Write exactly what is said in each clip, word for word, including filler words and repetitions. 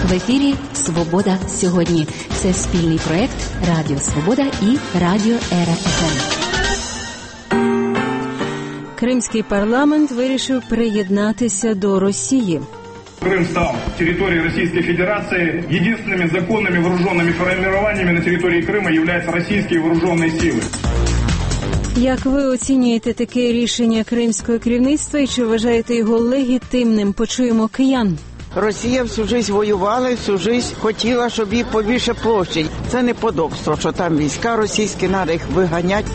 В ефірі «Свобода сьогодні». Це спільний проект Радіо Свобода і Радіо Ера еф ем. Кримський парламент вирішив приєднатися до Росії. Крым стал территорией Российской Федерации. Единственными законными вооруженными формированиями на территории Крыма являются российские вооруженные силы. Як ви оцінюєте таке рішення кримського керівництва і чи вважаєте його легітимним? Почуємо киян. Росія всю життя воювала, всю життя хотіла, щоб їх побільше площі. Це неподобство, що там війська російські, треба їх виганяти.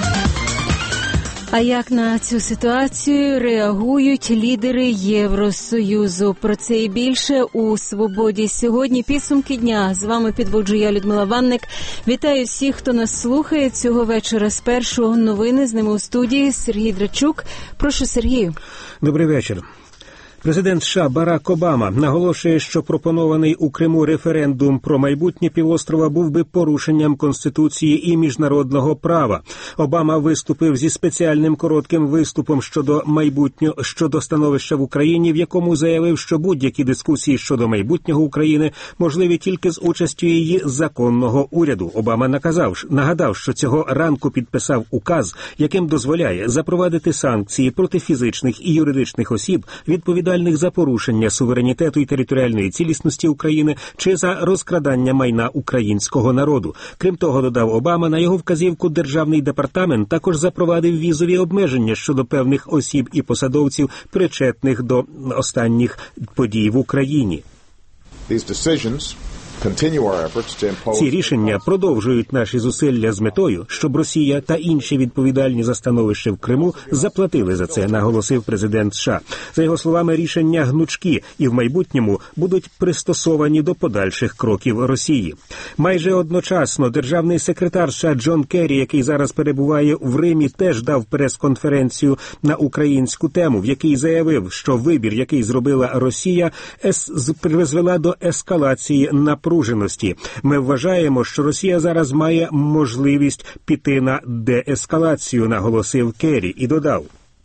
А як на цю ситуацію реагують лідери Євросоюзу? Про це і більше у «Свободі сьогодні». Підсумки дня. З вами підводжу я, Людмила Ванник. Вітаю всіх, хто нас слухає цього вечора. Спершу новини, з ними у студії Сергій Драчук. Прошу, Сергію. Добрий вечір. Президент США Барак Обама наголошує, що пропонований у Криму референдум про майбутнє півострова був би порушенням Конституції і міжнародного права. Обама виступив зі спеціальним коротким виступом щодо майбутнього щодо становища в Україні, в якому заявив, що будь-які дискусії щодо майбутнього України можливі тільки з участю її законного уряду. Обама наказав, нагадав, що цього ранку підписав указ, яким дозволяє запровадити санкції проти фізичних і юридичних осіб, відповідальних за порушення суверенітету і територіальної цілісності України чи за розкрадання майна українського народу. Крім того, додав Обама, на його вказівку Державний департамент також запровадив візові обмеження щодо певних осіб і посадовців, причетних до останніх подій в Україні. Ці рішення продовжують наші зусилля з метою, щоб Росія та інші відповідальні за становище в Криму заплатили за це, наголосив президент США. За його словами, рішення гнучкі і в майбутньому будуть пристосовані до подальших кроків Росії. Майже одночасно державний секретар США Джон Керрі, який зараз перебуває в Римі, теж дав прес-конференцію на українську тему, в якій заявив, що вибір, який зробила Росія, призвела до ескалації на Ми вважаємо, що Росія зараз має можливість піти на деескалацію, наголосив Керрі і додав.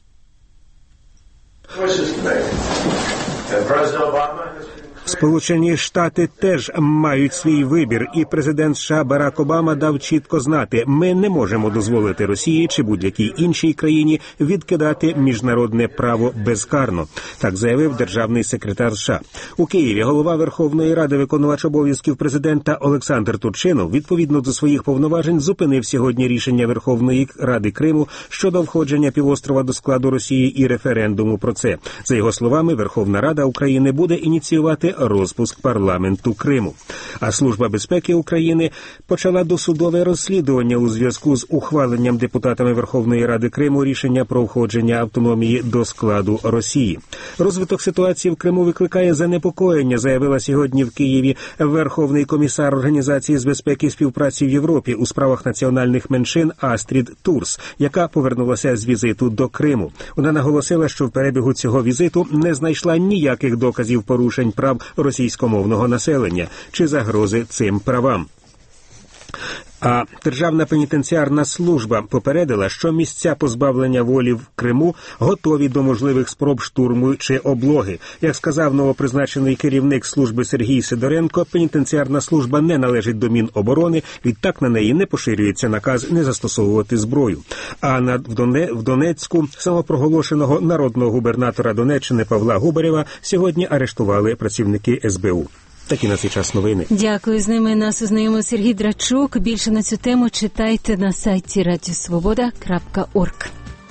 Сполучені Штати теж мають свій вибір, і президент США Барак Обама дав чітко знати, ми не можемо дозволити Росії чи будь-якій іншій країні відкидати міжнародне право безкарно, так заявив державний секретар США. У Києві голова Верховної Ради, виконувач обов'язків президента Олександр Турчинов, відповідно до своїх повноважень, зупинив сьогодні рішення Верховної Ради Криму щодо входження півострова до складу Росії і референдуму про це. За його словами, Верховна Рада України буде ініціювати розпуск парламенту Криму. А Служба безпеки України почала досудове розслідування у зв'язку з ухваленням депутатами Верховної Ради Криму рішення про входження автономії до складу Росії. Розвиток ситуації в Криму викликає занепокоєння, заявила сьогодні в Києві Верховний комісар Організації з безпеки і співпраці в Європі у справах національних меншин Астрід Турс, яка повернулася з візиту до Криму. Вона наголосила, що в перебігу цього візиту не знайшла ніяких доказів порушень прав російськомовного населення чи загрози цим правам. А Державна пенітенціарна служба попередила, що місця позбавлення волі в Криму готові до можливих спроб штурму чи облоги. Як сказав новопризначений керівник служби Сергій Сидоренко, пенітенціарна служба не належить до Міноборони, відтак на неї не поширюється наказ не застосовувати зброю. А на, в, Доне, в Донецьку самопроголошеного народного губернатора Донеччини Павла Губарєва сьогодні арештували працівники ес бе у. Такі на цей час новини. Дякую. З ними нас ознайомив Сергій Драчук. Більше на цю тему читайте на сайті радіо свобода крапка орг.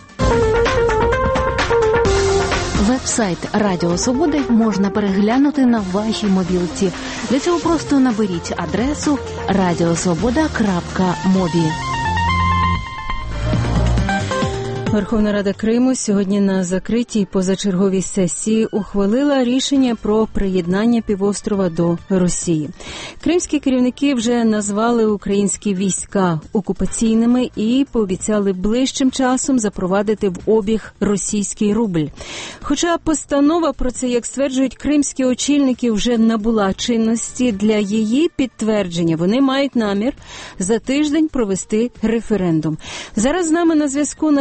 Веб-сайт Радіо Свободи можна переглянути на вашій мобілці. Для цього просто наберіть адресу радіосвобода крапка мобі. Верховна Рада Криму сьогодні на закритій позачерговій сесії ухвалила рішення про приєднання півострова до Росії. Кримські керівники вже назвали українські війська окупаційними і пообіцяли ближчим часом запровадити в обіг російський рубль. Хоча постанова про це, як стверджують кримські очільники, вже набула чинності, для її підтвердження вони мають намір за тиждень провести референдум. Зараз з нами на зв'язку наш Крим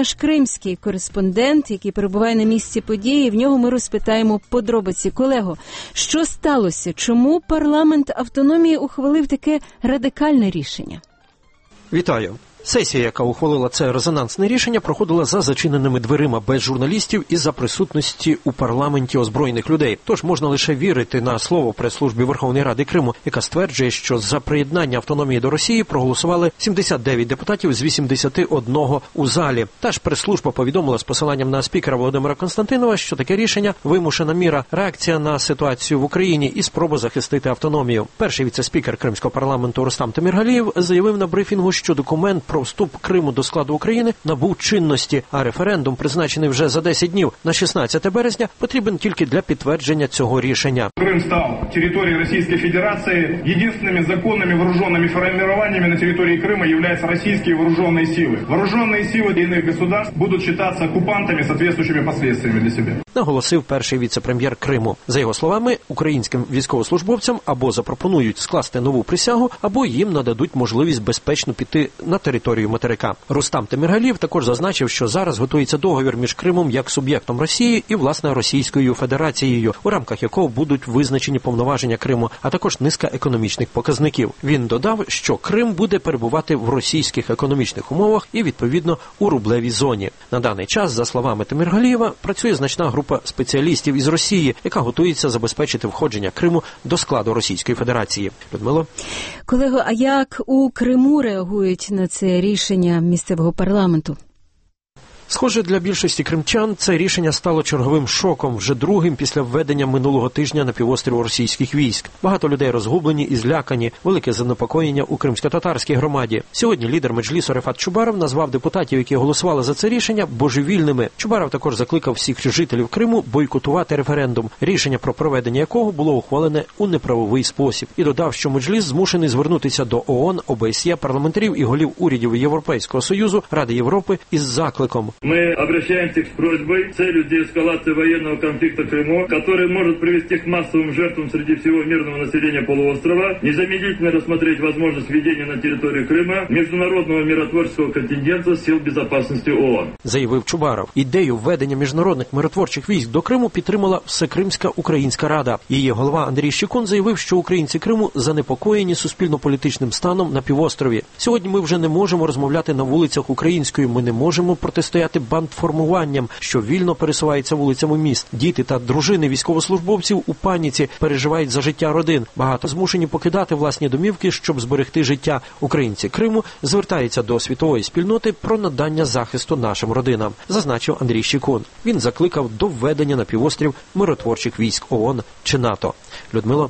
кримський кореспондент, який перебуває на місці події. В нього ми розпитаємо подробиці. Колего, що сталося? Чому парламент автономії ухвалив таке радикальне рішення? Вітаю. Сесія, яка ухвалила це резонансне рішення, проходила за зачиненими дверима без журналістів і за присутності у парламенті озброєних людей. Тож можна лише вірити на слово прес-службі Верховної Ради Криму, яка стверджує, що за приєднання автономії до Росії проголосували сімдесят дев'ять депутатів з вісімдесят один у залі. Та ж прес-служба повідомила з посиланням на спікера Володимира Константинова, що таке рішення – вимушена міра, реакція на ситуацію в Україні і спроба захистити автономію. Перший віце-спікер Кримського парламенту Рустам Теміргалієв заявив на брифінгу, що документ про вступ Криму до складу України набув чинності, а референдум, призначений вже за десять днів на шістнадцяте березня, потрібен тільки для підтвердження цього рішення. Крим став територією Російської Федерації. Єдиними законними вооруженими формуваннями на території Криму являються російські вооружені сили. Вооружені сили інших государств будуть вважатися окупантами з відповідними наслідками для себе. Наголосив перший віце-прем'єр Криму. За його словами, українським військовослужбовцям або запропонують скласти нову присягу, або їм нададуть можливість безпечно піти на територію материка. Рустам Теміргалієв також зазначив, що зараз готується договір між Кримом як суб'єктом Росії і, власне, Російською Федерацією, у рамках якого будуть визначені повноваження Криму, а також низка економічних показників. Він додав, що Крим буде перебувати в російських економічних умовах і, відповідно, у рублевій зоні. На даний час, за словами Теміргалієва, працює значна група спеціалістів із Росії, яка готується забезпечити входження Криму до складу Російської Федерації. Людмило? Колего, а як у Криму реагують на це рішення місцевого парламенту? Схоже, для більшості кримчан це рішення стало черговим шоком, вже другим після введення минулого тижня на півострів російських військ. Багато людей розгублені і злякані, велике занепокоєння у кримсько-татарській громаді. Сьогодні лідер Меджлісу Рефат Чубаров назвав депутатів, які голосували за це рішення, божевільними. Чубаров також закликав всіх жителів Криму бойкотувати референдум, рішення про проведення якого було ухвалене у неправовий спосіб. І додав, що Меджліс змушений звернутися до ООН, ОБСЄ, парламентарів і голів урядів Європейського Союзу, Ради Європи із закликом. Мы обращаемся с просьбой с целью деэскалации военного конфликта в Крыму, который может привести к массовым жертвам среди всего мирного населения полуострова, незамедлительно рассмотреть возможность введения на территории Крыма международного миротворческого контингента сил безопасности ООН. Заявив Чубаров. Ідею введення міжнародних миротворчих військ до Криму підтримала Всекримська Українська Рада. Її голова Андрій Щекун заявив, що українці Криму занепокоєні суспільно-політичним станом на півострові. Сьогодні ми вже не можемо розмовляти на вулицях українською, ми не можемо протистояти бандформуванням, що вільно пересуваються вулицями міст. Діти та дружини військовослужбовців у паніці переживають за життя родин. Багато змушені покидати власні домівки, щоб зберегти життя. Українці Криму звертаються до світової спільноти про надання захисту нашим родинам, зазначив Андрій Щекун. Він закликав до введення на півострів миротворчих військ ООН чи НАТО. Людмило?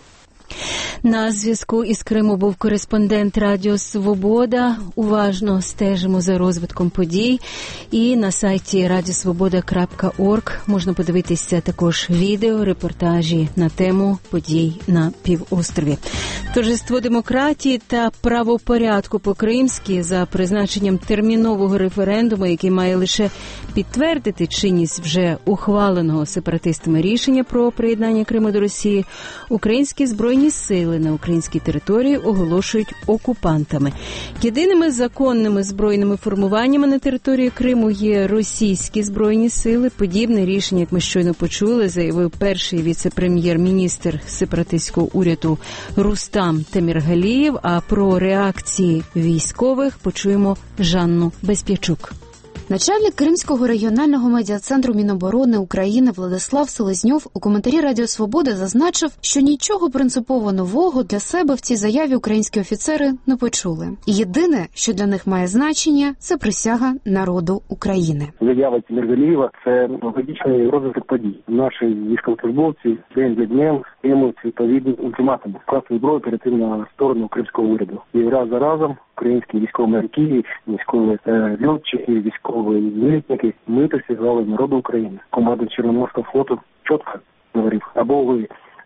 На зв'язку із Криму був кореспондент Радіо Свобода. Уважно стежимо за розвитком подій. І на сайті радіо свобода крапка орг можна подивитися також відео, репортажі на тему подій на півострові. Торжество демократії та правопорядку по-кримськи за призначенням термінового референдуму, який має лише підтвердити чинність вже ухваленого сепаратистами рішення про приєднання Криму до Росії, українські збройні сили на українській території оголошують окупантами. Єдиними законними збройними формуваннями на території Криму є російські збройні сили. Подібне рішення, як ми щойно почули, заявив перший віце-прем'єр-міністр сепаратистського уряду Рустам Теміргалієв. А про реакції військових почуємо Жанну Безп'ячук. Начальник Кримського регіонального медіа-центру Міноборони України Владислав Селезньов у коментарі Радіо Свобода зазначив, що нічого принципово нового для себе в цій заяві українські офіцери не почули. І єдине, що для них має значення, це присяга народу України. Заява Теміргалієва – це логічний розвиток подій. Наші військовослужбовці день за днем отримують відповідні ультиматуми, скласти зброю перейти на сторону кримського уряду. І раз за разом українські військові моряки, військові е, льотчики, військові злітники, ми присягали народу України. Команда Чорноморського флоту чітко говорив, або ви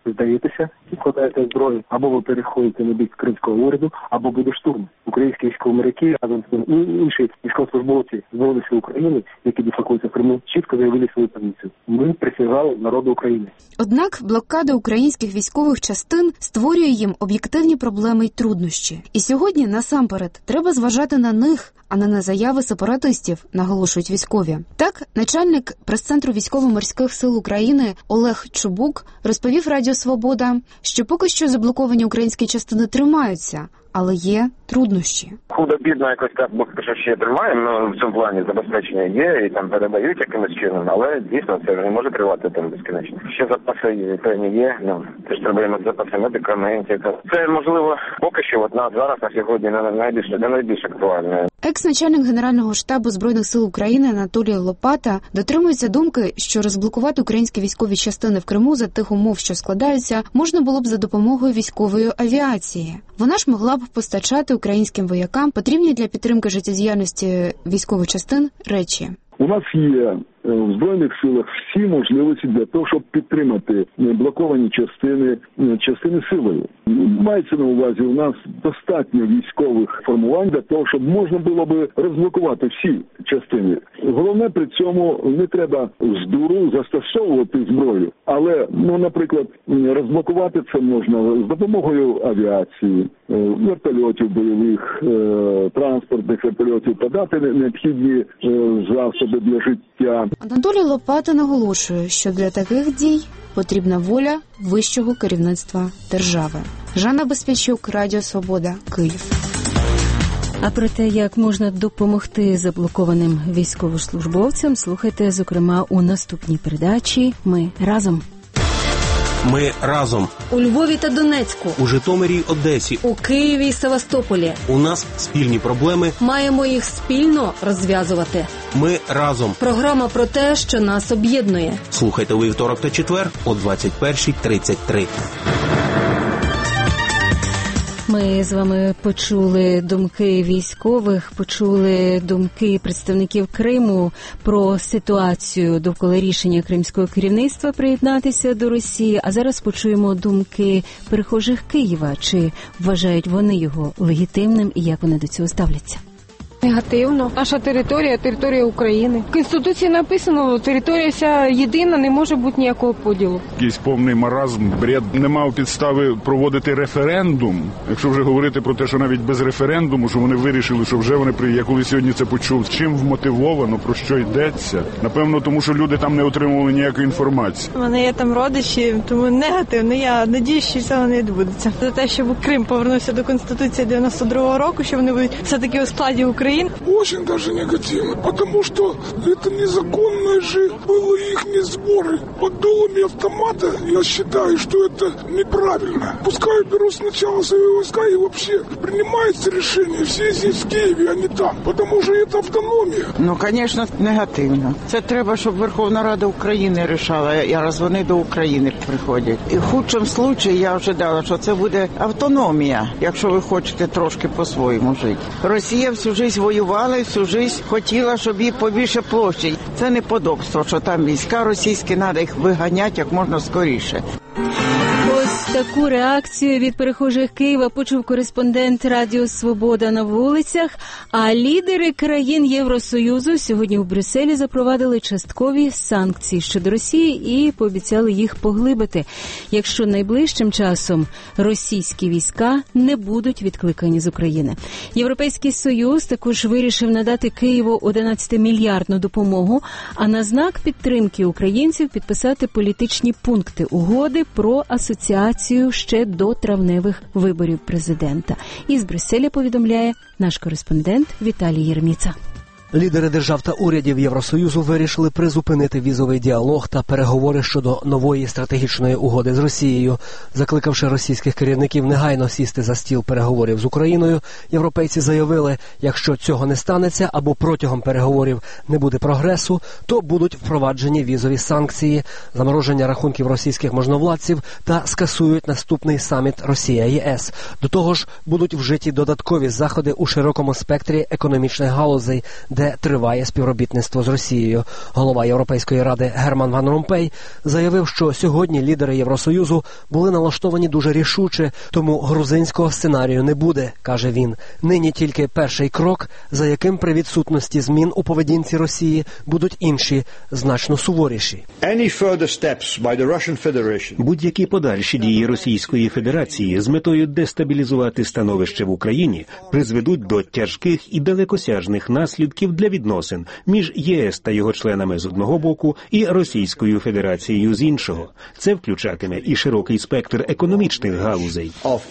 здаєтеся і вкладаєте зброю, або ви переходите на бік кримського уряду, або буде штурм. Українські військові моряки, разом з інші військовослужбовці Збройних сил України, які дислокуються в Криму, чітко заявили свою позицію. Ми присягали народу України. Однак блокада українських військових частин створює їм об'єктивні проблеми й труднощі. І сьогодні, насамперед, треба зважати на них, а не на заяви сепаратистів, наголошують військові. Так, начальник прес-центру Військово-морських сил України Олег Чубук розповів Радіо Свобода, що поки що заблоковані українські частини тримаються, але є труднощі. Худо-бідно якось так, бо що ще тримаємо, ну, в цьому плані забезпечення є, і там передають якимось чином, але дійсно це не може тривати там безкінечно. Ще запаси певні є, ну, теж треба запаси медикаментів. Це, можливо, поки що, от на зараз, на сьогодні, не найбільше, не найбільш актуальне. Екс-начальник Генерального штабу Збройних сил України Анатолій Лопата дотримується думки, що розблокувати українські військові частини в Криму за тих умов, що складаються, можна було б за допомогою військової авіації. Вона ж могла б постачати українським воякам потрібні для підтримки життєдіяльності військових частин речі. У нас є в Збройних силах всі можливості для того, щоб підтримати блоковані частини, частини силою. Мається на увазі, у нас достатньо військових формувань для того, щоб можна було би розблокувати всі частини. Головне при цьому не треба з дуру застосовувати зброю, але, ну, наприклад, розблокувати це можна з допомогою авіації, вертольотів бойових, транспортних вертольотів, подати необхідні засоби для життя. Анатолій Лопата наголошує, що для таких дій потрібна воля вищого керівництва держави. Жанна Безпечук, Радіо Свобода, Київ. А про те, як можна допомогти заблокованим військовослужбовцям, слухайте, зокрема, у наступній передачі «Ми разом». Ми разом. У Львові та Донецьку. У Житомирі, Одесі. У Києві і Севастополі. У нас спільні проблеми. Маємо їх спільно розв'язувати. Ми разом. Програма про те, що нас об'єднує. Слухайте у вівторок та четвер о двадцять перша тридцять три. Ми з вами почули думки військових, почули думки представників Криму про ситуацію довкола рішення кримського керівництва приєднатися до Росії. А зараз почуємо думки перехожих Києва. Чи вважають вони його легітимним і як вони до цього ставляться? Негативно. Наша територія – територія України. В Конституції написано, територія вся єдина, не може бути ніякого поділу. Якийсь повний маразм, бред. Немає підстави проводити референдум. Якщо вже говорити про те, що навіть без референдуму, що вони вирішили, що вже вони при... Я коли сьогодні це почув, чим вмотивовано, про що йдеться. Напевно, тому що люди там не отримували ніякої інформації. У мене є там родичі, тому негативно. Я надіюсь, що цього не відбудеться. За те, щоб Крим повернувся до Конституції дев'яносто другого року, що вони будуть все-таки у складі України. Очень даже негативно, потому что это незаконные же были их сборы под дулами автомата. Я считаю, что это неправильно. Пускай берут сначала свои войска и вообще принимается решение все здесь в Киеве, а не там, потому что это автономия. Ну, звісно, негативно. Це треба, щоб Верховна Рада України рішала, а раз вони до України приходять. І в худшому випадку я вже дала, що це буде автономія, якщо ви хочете трошки по-своєму жити. Росія всю життя воювала і всю життя хотіла, щоб їй побільше площі. Це неподобство, що там війська російські, треба їх виганяти як можна скоріше. Ось таку реакцію від перехожих Києва почув кореспондент Радіо Свобода на вулицях. А лідери країн Євросоюзу сьогодні у Брюсселі запровадили часткові санкції щодо Росії і пообіцяли їх поглибити, якщо найближчим часом російські війська не будуть відкликані з України. Європейський Союз також вирішив надати Києву одинадцятимільярдну допомогу, а на знак підтримки українців підписати політичні пункти угоди про асоціацію ще до травневих виборів президента. Із Брюсселя повідомляє наш кореспондент Віталій Єрміца. Лідери держав та урядів Євросоюзу вирішили призупинити візовий діалог та переговори щодо нової стратегічної угоди з Росією. Закликавши російських керівників негайно сісти за стіл переговорів з Україною, європейці заявили, якщо цього не станеться або протягом переговорів не буде прогресу, то будуть впроваджені візові санкції, замороження рахунків російських можновладців та скасують наступний саміт Росія-ЄС. До того ж, будуть вжиті додаткові заходи у широкому спектрі економічних галузей, де триває співробітництво з Росією. Голова Європейської ради Герман Ван Ромпей заявив, що сьогодні лідери Євросоюзу були налаштовані дуже рішуче, тому грузинського сценарію не буде, каже він. Нині тільки перший крок, за яким при відсутності змін у поведінці Росії будуть інші, значно суворіші. Будь-які подальші дії Російської Федерації з метою дестабілізувати становище в Україні призведуть до тяжких і далекосяжних наслідків для відносин між ЄС та його членами з одного боку і Російською Федерацією з іншого. Це включатиме і широкий спектр економічних галузей.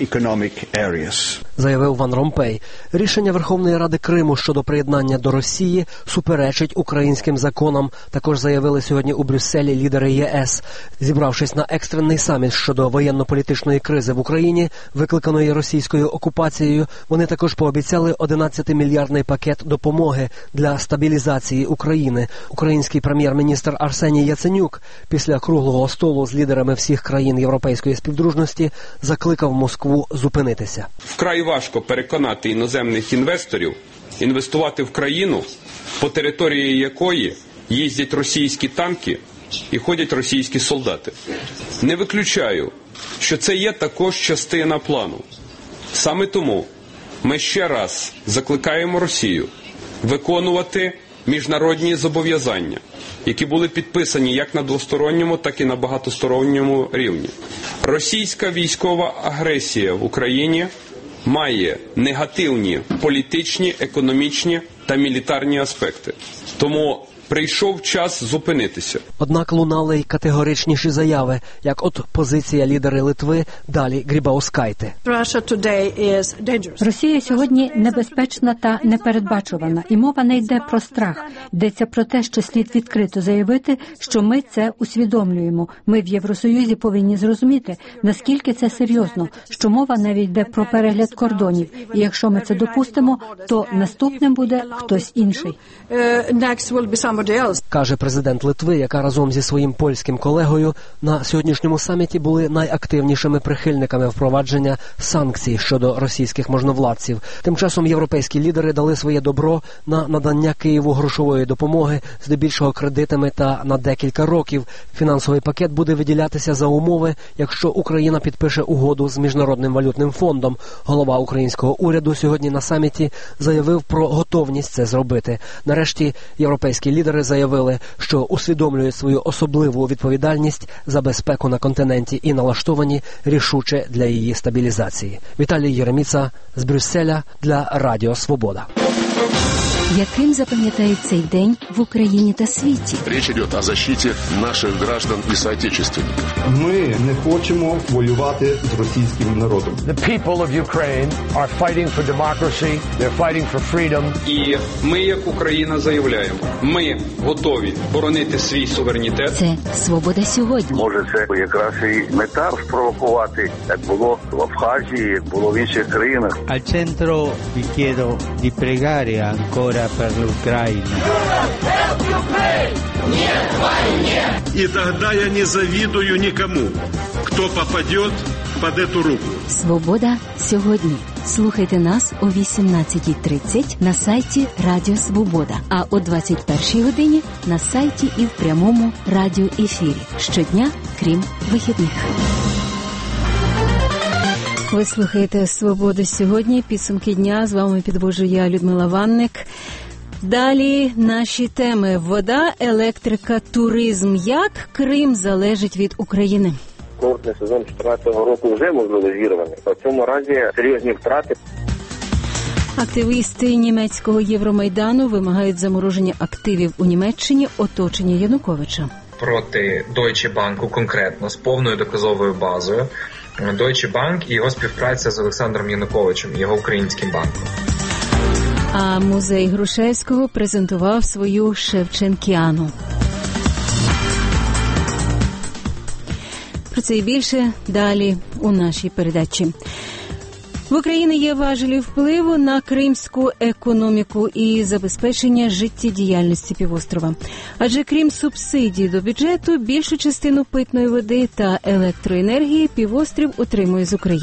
Заявив Ван Ромпей. Рішення Верховної Ради Криму щодо приєднання до Росії суперечить українським законам. Також заявили сьогодні у Брюсселі лідери ЄС. Зібравшись на екстрений саміт щодо воєнно-політичної кризи в Україні, викликаної російською окупацією, вони також пообіцяли одинадцятимільярдний пакет допомоги для стабілізації України. Український прем'єр-міністр Арсеній Яценюк після круглого столу з лідерами всіх країн європейської співдружності закликав Москву зупинитися. Вкрай важко переконати іноземних інвесторів інвестувати в країну, по території якої їздять російські танки і ходять російські солдати. Не виключаю, що це є також частина плану. Саме тому ми ще раз закликаємо Росію виконувати міжнародні зобов'язання, які були підписані як на двосторонньому, так і на багатосторонньому рівні. Російська військова агресія в Україні має негативні політичні, економічні та мілітарні аспекти. Тому прийшов час зупинитися. Однак лунали й категоричніші заяви, як от позиція лідери Литви Далі Грібаускайте. Росія сьогодні небезпечна та непередбачувана, і мова не йде про страх. Йдеться про те, що слід відкрито заявити, що ми це усвідомлюємо. Ми в Євросоюзі повинні зрозуміти, наскільки це серйозно, що мова навіть йде про перегляд кордонів. І якщо ми це допустимо, то наступним буде хтось інший. Каже президент Литви, яка разом зі своїм польським колегою на сьогоднішньому саміті були найактивнішими прихильниками впровадження санкцій щодо російських можновладців. Тим часом європейські лідери дали своє добро на надання Києву грошової допомоги, здебільшого кредитами та на декілька років. Фінансовий пакет буде виділятися за умови, якщо Україна підпише угоду з Міжнародним валютним фондом. Голова українського уряду сьогодні на саміті заявив про готовність це зробити. Нарешті європейські лідери заявили, що усвідомлюють свою особливу відповідальність за безпеку на континенті і налаштовані рішуче для її стабілізації. Віталій Єреміца з Брюсселя для Радіо Свобода. Яким запам'ятають цей день в Україні та світі? Річ йде о захисті наших граждан і соотечественників. Ми не хочемо воювати з російським народом. The people of Ukraine are fighting for democracy, they're fighting for freedom. І ми, як Україна, заявляємо, ми готові боронити свій суверенітет. Це «Свобода сьогодні». Може, це якраз і мета спровокувати, як було в Абхазії, як було в інших країнах. Al centro vi chiedo di pregare ancora per l'Ucraina. И тогда я не завидую никому, кто попадет под эту руку. «Свобода сьогодні». Слухайте нас о вісімнадцятій тридцять на сайті Радіо Свобода, а о двадцять першій годині на сайті і в прямому радіоефірі. Щодня, крім вихідних. Ви слухаєте «Свободу сьогодні». Підсумки дня. З вами підвожу я, Людмила Ванник. Далі наші теми. Вода, електрика, туризм. Як Крим залежить від України? Курортний сезон чотирнадцятого року вже можливо зірваний. В цьому разі серйозні втрати. Активісти німецького Євромайдану вимагають замороження активів у Німеччині, оточення Януковича. Проти Deutsche Bank конкретно, з повною доказовою базою. Deutsche Bank і його співпраця з Олександром Януковичем, його українським банком. А музей Грушевського презентував свою Шевченкіану. Про це і більше далі у нашій передачі. В Україні є важелі впливу на кримську економіку і забезпечення життєдіяльності півострова. Адже крім субсидій до бюджету, більшу частину питної води та електроенергії півострів отримує з України.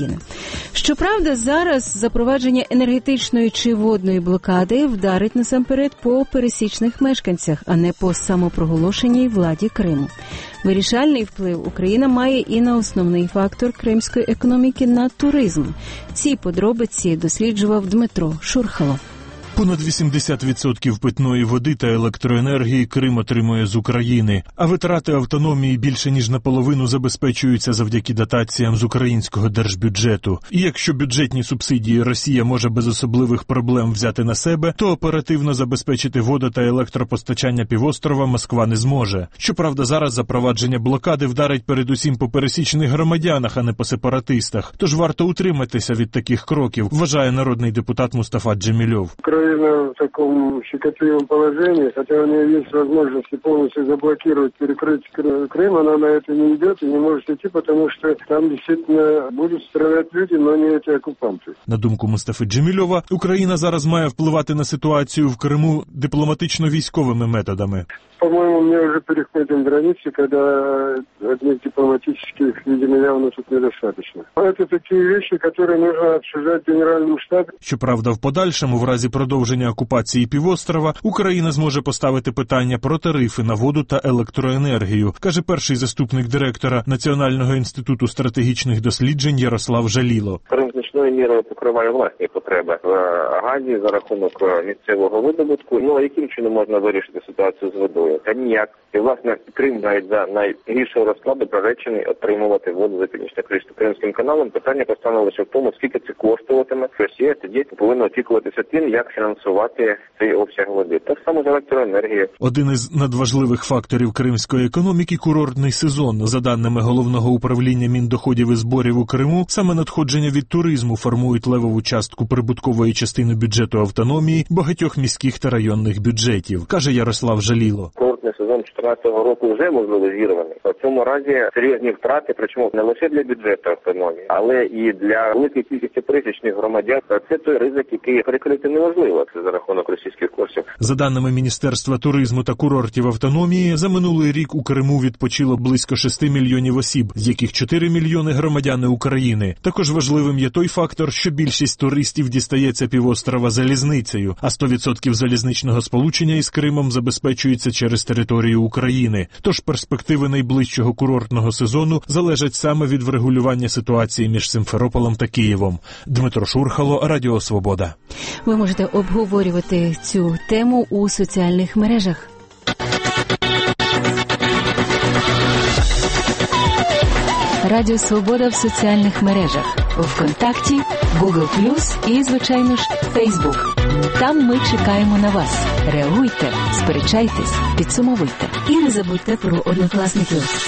Щоправда, зараз запровадження енергетичної чи водної блокади вдарить насамперед по пересічних мешканцях, а не по самопроголошеній владі Криму. Вирішальний вплив Україна має і на основний фактор кримської економіки – на туризм. Ці подробиці досліджував Дмитро Шурхало. Понад вісімдесят відсотків питної води та електроенергії Крим отримує з України, а витрати автономії більше ніж наполовину забезпечуються завдяки дотаціям з українського держбюджету. І якщо бюджетні субсидії Росія може без особливих проблем взяти на себе, то оперативно забезпечити водо- та електропостачання півострова Москва не зможе. Щоправда, зараз запровадження блокади вдарить передусім по пересічних громадянах, а не по сепаратистах. Тож варто утриматися від таких кроків, вважає народний депутат Мустафа Джемільов. Украина в таком щекотливом положении, хотя у нее есть возможность полностью заблокировать, перекрыть Крым, она на это не идет и не может идти, потому что там действительно будут страдать люди, но не эти оккупанты. На думку Мустафи Джемільова, Україна зараз має впливати на ситуацію в Криму дипломатично-військовими методами. По-моему, мы уже переходим границы, когда одних дипломатических, видимо, явно тут недостаточно. Это такие вещи, которые нужно обсуждать в Генеральном штабе. Щоправда, в подальшому, в разі продовження окупації півострова, Україна зможе поставити питання про тарифи на воду та електроенергію, каже перший заступник директора Національного інституту стратегічних досліджень Ярослав Жаліло. Крим значною мірою покриває власні потреби в газі за рахунок місцевого видобутку. Ну, а яким чином можна вирішити ситуацію з водою? Та ніяк. І, власне, Крим навіть за найгіршого розкладу приречений отримувати воду за Північно-Кримським каналом. Питання постане лише в тому, скільки це коштуватиме. Росія тоді повинна опікуватися тим, як фінансувати цей обсяг води. Так само з електроенергією. Один із надважливих факторів кримської економіки – курортний сезон. За даними Головного управління Міндоходів і зборів у Криму, саме надходження від туризму формують левову частку прибуткової частини бюджету автономії багатьох міських та районних бюджетів, каже Ярослав Жаліло. Курортний сезон чотирнадцятого року вже, можливо, зірваний. В цьому разі серйозні втрати, причому не лише для бюджету автономії, але і для великої кількості пересічних громадян. Це той ризик, який перекрити неможливо. Це за рахунок російських коштів. За даними Міністерства туризму та курортів автономії, за минулий рік у Криму відпочило близько шести мільйонів осіб, з яких чотири мільйони громадяни України. Також важливим є той фактор, що більшість туристів дістається півострова залізницею, а сто відсотків залізничного сполучення із Кримом забезпечується через територію України. Тож перспективи найближчого курортного сезону залежать саме від врегулювання ситуації між Симферополем та Києвом. Дмитро Шурхало, Радіо Свобода. Ви можете обговорювати цю тему у соціальних мережах. Радіо Свобода в соціальних мережах. ВКонтакті, Google плюс і, звичайно ж, Фейсбук. Там ми чекаємо на вас. Реагуйте, сперечайтесь, підсумовуйте. І не забудьте про однокласників.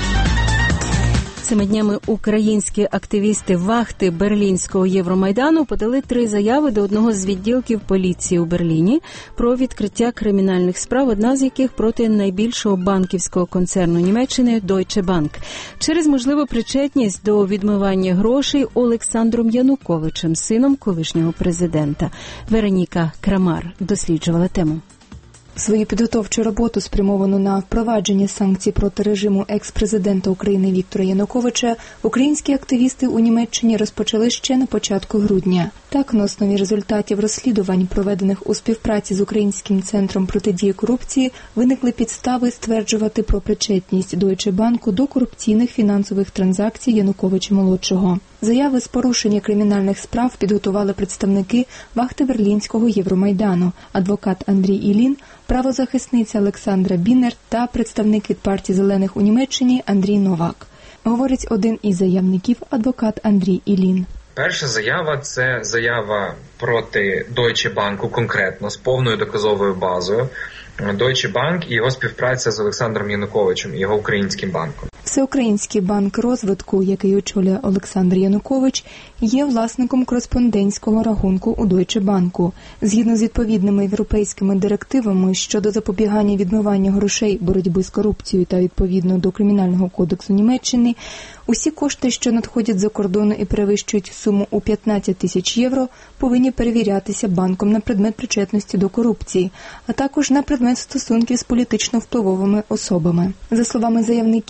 Цими днями українські активісти вахти Берлінського Євромайдану подали три заяви до одного з відділків поліції у Берліні про відкриття кримінальних справ, одна з яких проти найбільшого банківського концерну Німеччини Deutsche Bank через можливу причетність до відмивання грошей Олександром Януковичем, сином колишнього президента. Вероніка Крамар досліджувала тему. Свою підготовчу роботу, спрямовану на впровадження санкцій проти режиму екс-президента України Віктора Януковича, українські активісти у Німеччині розпочали ще на початку грудня. Так, на основі результатів розслідувань, проведених у співпраці з Українським центром протидії корупції, виникли підстави стверджувати про причетність Deutsche Bank до корупційних фінансових транзакцій Януковича-молодшого. Заяви з порушення кримінальних справ підготували представники вахти Берлінського Євромайдану, адвокат Андрій Ілін, правозахисниця Олександра Бінер та представник від партії «Зелених» у Німеччині Андрій Новак. Говорить один із заявників, адвокат Андрій Ілін. Перша заява – це заява проти Deutsche Bank конкретно, з повною доказовою базою. Deutsche Bank і його співпраця з Олександром Януковичем, його українським банком. Всеукраїнський банк розвитку, який очолює Олександр Янукович, є власником кореспондентського рахунку у Deutsche Bank. Згідно з відповідними європейськими директивами щодо запобігання відмивання грошей, боротьби з корупцією та відповідно до Кримінального кодексу Німеччини, усі кошти, що надходять за кордону і перевищують суму у п'ятнадцять тисяч євро, повинні перевірятися банком на предмет причетності до корупції, а також на предмет стосунків з політично впливовими особами. За словами заявників, скоріш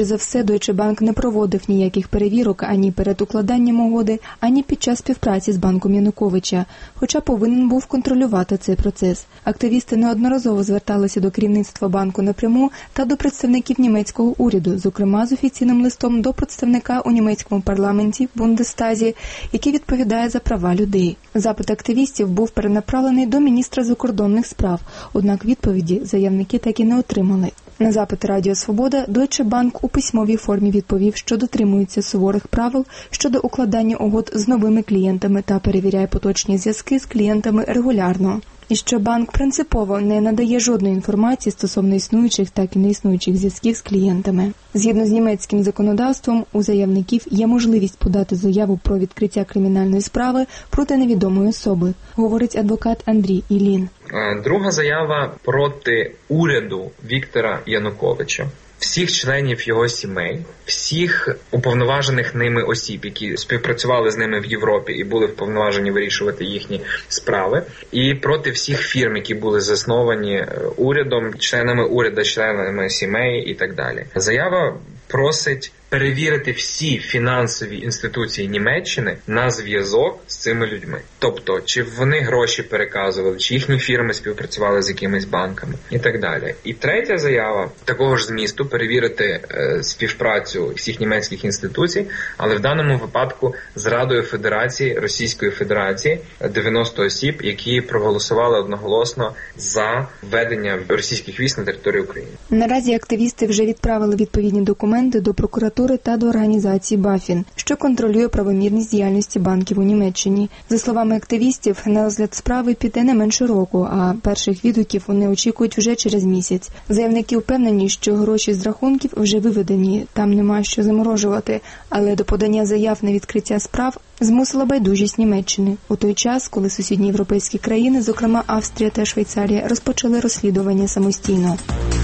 Швидше за все, Deutsche Bank не проводив ніяких перевірок ані перед укладанням угоди, ані під час співпраці з банком Януковича, хоча повинен був контролювати цей процес. Активісти неодноразово зверталися до керівництва банку напряму та до представників німецького уряду, зокрема з офіційним листом до представника у німецькому парламенті Бундестазі, який відповідає за права людей. Запит активістів був перенаправлений до міністра закордонних справ, однак відповіді заявники так і не отримали. На запит Радіо Свобода Deutsche Bank у письмовій формі відповів, що дотримується суворих правил щодо укладання угод з новими клієнтами та перевіряє поточні зв'язки з клієнтами регулярно. І що банк принципово не надає жодної інформації стосовно існуючих так і неіснуючих зв'язків з клієнтами. Згідно з німецьким законодавством, у заявників є можливість подати заяву про відкриття кримінальної справи проти невідомої особи, говорить адвокат Андрій Ілін. Друга заява проти уряду Віктора Януковича. Всіх членів його сімей, всіх уповноважених ними осіб, які співпрацювали з ними в Європі і були вповноважені вирішувати їхні справи, і проти всіх фірм, які були засновані урядом, членами уряду, членами сімей і так далі. Заява просить перевірити всі фінансові інституції Німеччини на зв'язок з цими людьми. Тобто, чи вони гроші переказували, чи їхні фірми співпрацювали з якимись банками і так далі. І третя заява такого ж змісту перевірити е, співпрацю всіх німецьких інституцій, але в даному випадку з Радою Федерації, Російської Федерації, дев'яносто осіб, які проголосували одноголосно за введення російських військ на територію України. Наразі активісти вже відправили відповідні документи до прокуратури та до організації Бафін, що контролює правомірність діяльності банків у Німеччині. За словами активістів, на розгляд справи піде не менше року, а перших відгуків вони очікують вже через місяць. Заявники впевнені, що гроші з рахунків вже виведені, там нема що заморожувати, але до подання заяв на відкриття справ змусила байдужість Німеччини у той час, коли сусідні європейські країни, зокрема Австрія та Швейцарія, розпочали розслідування самостійно.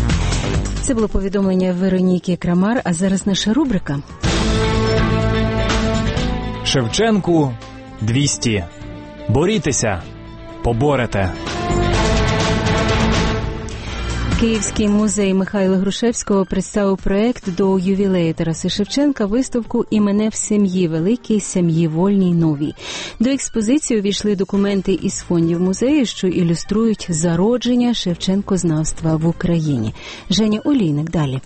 Це було повідомлення Вероніки Крамар, а зараз наша рубрика. Шевченку двісті. Борітеся, поборете. Київський музей Михайла Грушевського представив проект до ювілею Тараса Шевченка виставку «І мене в сім'ї великій, сім'ї вольній новій». До експозиції увійшли документи із фондів музею, що ілюструють зародження шевченкознавства в Україні. Женя Олійник далі.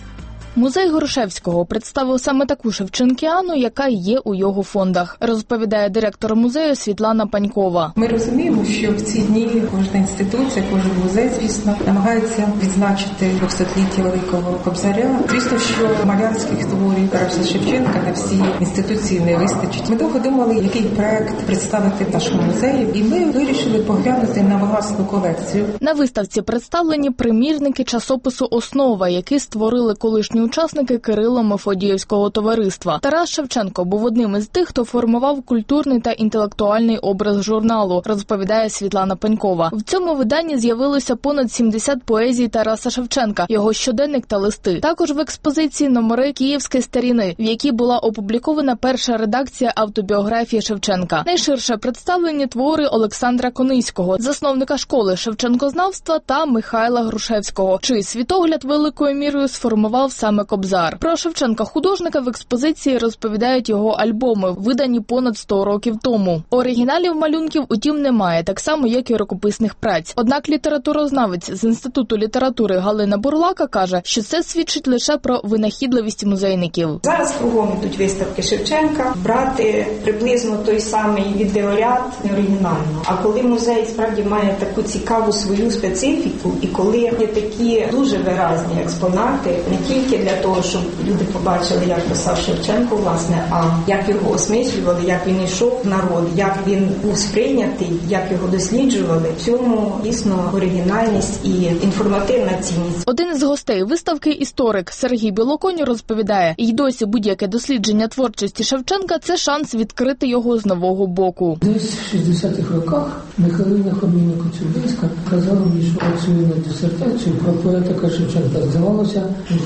Музей Грушевського представив саме таку шевченкіану, яка є у його фондах, розповідає директор музею Світлана Панькова. Ми розуміємо, що в ці дні кожна інституція, кожен музей, звісно, намагається відзначити двохсотліття Великого Кобзаря. Звісно, що малярських творів Тараса Шевченка на всі інституції не вистачить. Ми довго думали, який проект представити в нашому музеї, і ми вирішили поглянути на власну колекцію. На виставці представлені примірники часопису «Основа», які створили колишні учасники Кирило-Мефодіївського товариства. Тарас Шевченко був одним із тих, хто формував культурний та інтелектуальний образ журналу, розповідає Світлана Панькова. В цьому виданні з'явилося понад сімдесят поезій Тараса Шевченка, його щоденник та листи. Також в експозиції номери «Київської старіни», в якій була опублікована перша редакція автобіографії Шевченка. Найширше представлені твори Олександра Кониського, засновника школи шевченкознавства, та Михайла Грушевського, чий світогляд великою мірою сформував саме Кобзар. Про Шевченка-художника в експозиції розповідають його альбоми, видані понад сто років тому. Оригіналів малюнків, утім, немає, так само, як і рукописних праць. Однак літературознавець з Інституту літератури Галина Бурлака каже, що це свідчить лише про винахідливість музейників. Зараз кругом йдуть виставки Шевченка, брати приблизно той самий відеоряд не оригінально. А коли музей справді має таку цікаву свою специфіку, і коли є такі дуже виразні експонати, не тільки для того, щоб люди побачили, як писав Шевченко, власне, а як його осмислювали, як він йшов в народ, як він був сприйнятий, як його досліджували. В цьому дійсно оригінальність і інформативна цінність. Один із гостей виставки, історик Сергій Білоконь, розповідає, і досі будь-яке дослідження творчості Шевченка – це шанс відкрити його з нового боку. Десь в шістдесятих роках Михайлина Хоміна-Коцюбинська казала мені, що працює над дисертацією про поетика Шевченка. Здавалося, вже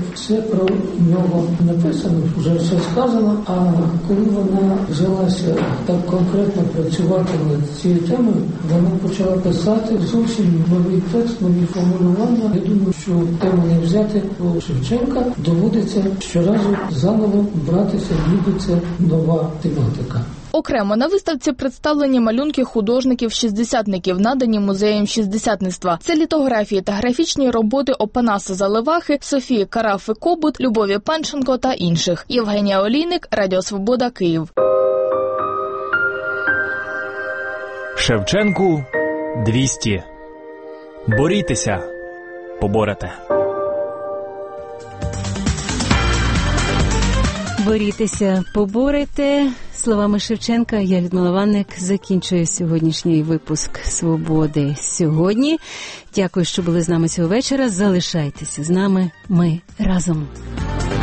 все про нього написано, вже все сказано, а коли вона взялася так конкретно працювати над цією темою, вона почала писати зовсім новий текст, нові формулювання. Я думаю, що тему не взяти про Шевченка доводиться щоразу заново братися, ніби це нова тематика. Окремо на виставці представлені малюнки художників-шістдесятників, надані музеєм шістдесятництва. Це літографії та графічні роботи Опанаса Заливахи, Софії Карафи-Кобут, Любові Панченко та інших. Євгенія Олійник, Радіо Свобода, Київ. Шевченку двісті. Борітеся, поборете. Борітеся, поборете. Словами Шевченка, я, Людмила Ванник, закінчую сьогоднішній випуск «Свободи сьогодні». Дякую, що були з нами цього вечора. Залишайтеся з нами. Ми разом.